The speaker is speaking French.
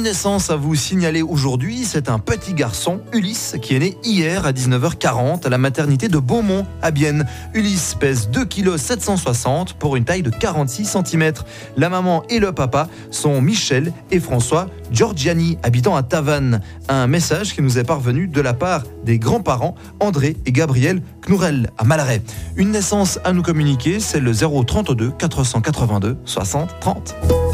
naissance à vous signaler aujourd'hui. C'est un petit garçon, Ulysse, qui est né hier à 19h40 à la maternité de Beaumont à Bienne. Ulysse pèse 2,760 kg pour une taille de 46 cm. La maman et le papa sont Michel et François Giorgiani, habitant à Tavannes. Un message qui nous est parvenu de la part des grands-parents André et Gabriel Knourel à Malaret. Une naissance à nous communiquer, c'est le 032 482 60 30.